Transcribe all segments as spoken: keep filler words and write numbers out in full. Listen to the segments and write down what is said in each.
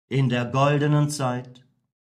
in der goldenen Zeit.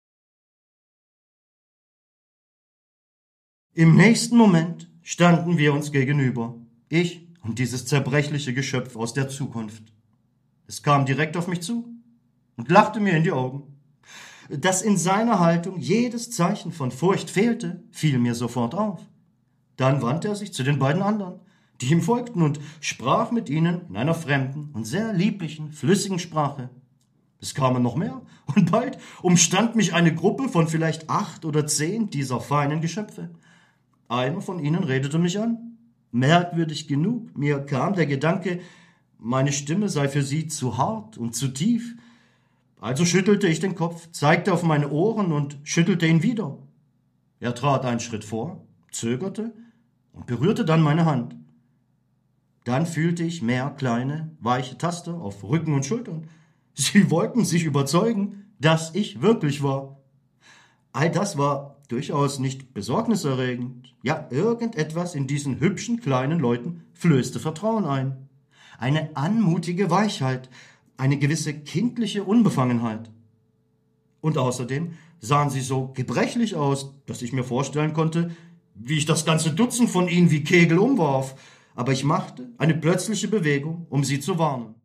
Im nächsten Moment standen wir uns gegenüber, ich und dieses zerbrechliche Geschöpf aus der Zukunft. Es kam direkt auf mich zu und lachte mir in die Augen. Dass in seiner Haltung jedes Zeichen von Furcht fehlte, fiel mir sofort auf. Dann wandte er sich zu den beiden anderen, die ihm folgten, und sprach mit ihnen in einer fremden und sehr lieblichen, flüssigen Sprache. Es kamen noch mehr, und bald umstand mich eine Gruppe von vielleicht acht oder zehn dieser feinen Geschöpfe. Einer von ihnen redete mich an. Merkwürdig genug, mir kam der Gedanke, meine Stimme sei für sie zu hart und zu tief. Also schüttelte ich den Kopf, zeigte auf meine Ohren und schüttelte ihn wieder. Er trat einen Schritt vor, zögerte und berührte dann meine Hand. Dann fühlte ich mehr kleine, weiche Taster auf Rücken und Schultern. Sie wollten sich überzeugen, dass ich wirklich war. All das war durchaus nicht besorgniserregend. Ja, irgendetwas in diesen hübschen kleinen Leuten flößte Vertrauen ein. Eine anmutige Weichheit, eine gewisse kindliche Unbefangenheit. Und außerdem sahen sie so gebrechlich aus, dass ich mir vorstellen konnte, wie ich das ganze Dutzend von ihnen wie Kegel umwarf. Aber ich machte eine plötzliche Bewegung, um sie zu warnen.